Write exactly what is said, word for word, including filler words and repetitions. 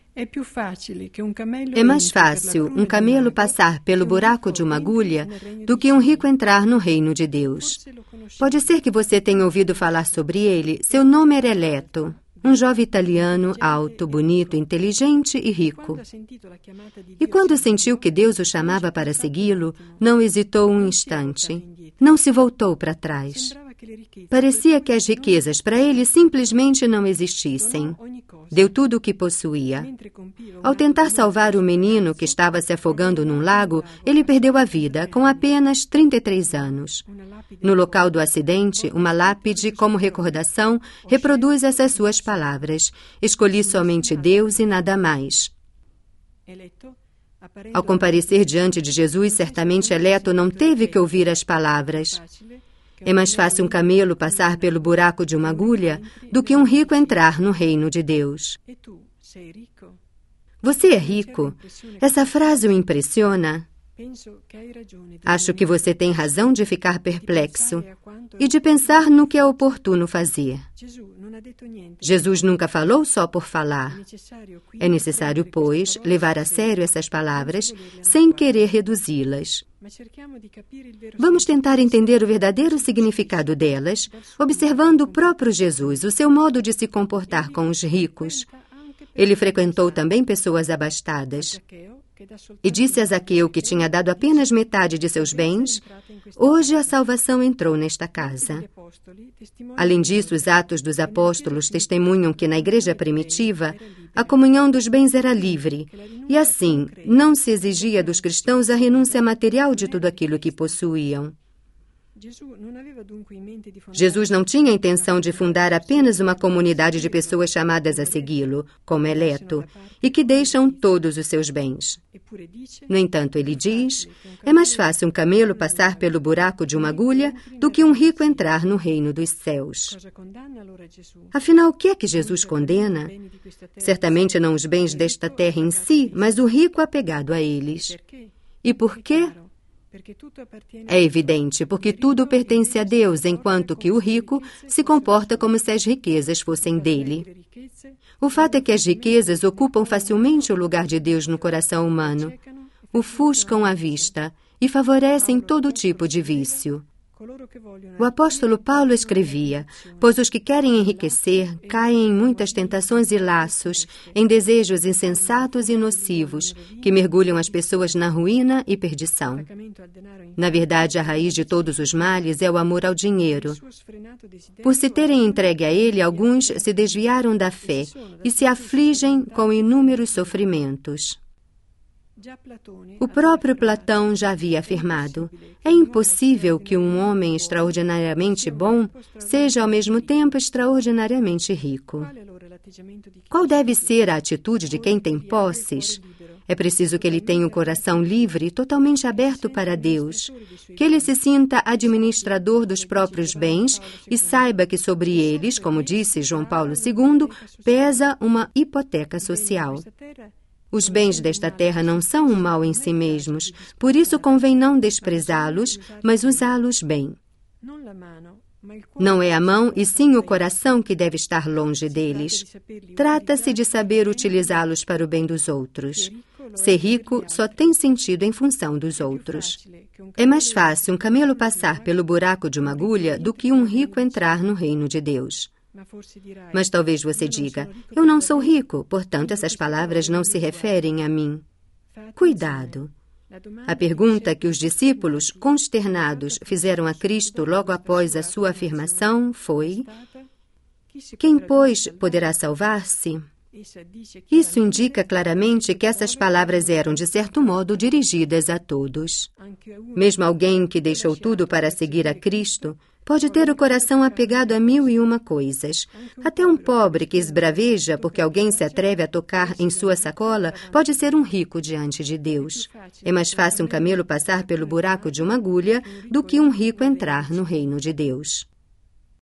É mais fácil um camelo passar pelo buraco de uma agulha do que um rico entrar no reino de Deus. Pode ser que você tenha ouvido falar sobre ele. Seu nome era Eleto, um jovem italiano alto, bonito, inteligente e rico. E quando sentiu que Deus o chamava para segui-lo, não hesitou um instante. Não se voltou para trás. Parecia que as riquezas para ele simplesmente não existissem. Deu tudo o que possuía. Ao tentar salvar o menino que estava se afogando num lago, ele perdeu a vida com apenas trinta e três anos. No local do acidente, uma lápide, como recordação, reproduz essas suas palavras: escolhi somente Deus e nada mais. Ao comparecer diante de Jesus, certamente Eleto não teve que ouvir as palavras: é mais fácil um camelo passar pelo buraco de uma agulha do que um rico entrar no reino de Deus. Você é rico? Essa frase o impressiona? Acho que você tem razão de ficar perplexo e de pensar no que é oportuno fazer. Jesus nunca falou só por falar. É necessário, pois, levar a sério essas palavras sem querer reduzi-las. Vamos tentar entender o verdadeiro significado delas, observando o próprio Jesus, o seu modo de se comportar com os ricos. Ele frequentou também pessoas abastadas. E disse a Zaqueu, que tinha dado apenas metade de seus bens: hoje a salvação entrou nesta casa. Além disso, os Atos dos Apóstolos testemunham que na igreja primitiva a comunhão dos bens era livre, e assim não se exigia dos cristãos a renúncia material de tudo aquilo que possuíam. Jesus não tinha a intenção de fundar apenas uma comunidade de pessoas chamadas a segui-lo, como Eleto, e que deixam todos os seus bens. No entanto, ele diz: é mais fácil um camelo passar pelo buraco de uma agulha do que um rico entrar no reino dos céus. Afinal, o que é que Jesus condena? Certamente não os bens desta terra em si, mas o rico apegado a eles. E por quê? É evidente, porque tudo pertence a Deus, enquanto que o rico se comporta como se as riquezas fossem dele. O fato é que as riquezas ocupam facilmente o lugar de Deus no coração humano, ofuscam a vista e favorecem todo tipo de vício. O apóstolo Paulo escrevia: pois os que querem enriquecer caem em muitas tentações e laços, em desejos insensatos e nocivos, que mergulham as pessoas na ruína e perdição. Na verdade, a raiz de todos os males é o amor ao dinheiro. Por se terem entregue a ele, alguns se desviaram da fé e se afligem com inúmeros sofrimentos. O próprio Platão já havia afirmado: é impossível que um homem extraordinariamente bom seja ao mesmo tempo extraordinariamente rico. Qual deve ser a atitude de quem tem posses? É preciso que ele tenha o coração livre e totalmente aberto para Deus, que ele se sinta administrador dos próprios bens e saiba que sobre eles, como disse João Paulo segundo, pesa uma hipoteca social. Os bens desta terra não são um mal em si mesmos, por isso convém não desprezá-los, mas usá-los bem. Não é a mão, e sim o coração que deve estar longe deles. Trata-se de saber utilizá-los para o bem dos outros. Ser rico só tem sentido em função dos outros. É mais fácil um camelo passar pelo buraco de uma agulha do que um rico entrar no reino de Deus. Mas talvez você diga: eu não sou rico, portanto essas palavras não se referem a mim. Cuidado! A pergunta que os discípulos, consternados, fizeram a Cristo logo após a sua afirmação foi: quem, pois, poderá salvar-se? Isso indica claramente que essas palavras eram, de certo modo, dirigidas a todos. Mesmo alguém que deixou tudo para seguir a Cristo pode ter o coração apegado a mil e uma coisas. Até um pobre que esbraveja porque alguém se atreve a tocar em sua sacola pode ser um rico diante de Deus. É mais fácil um camelo passar pelo buraco de uma agulha do que um rico entrar no reino de Deus.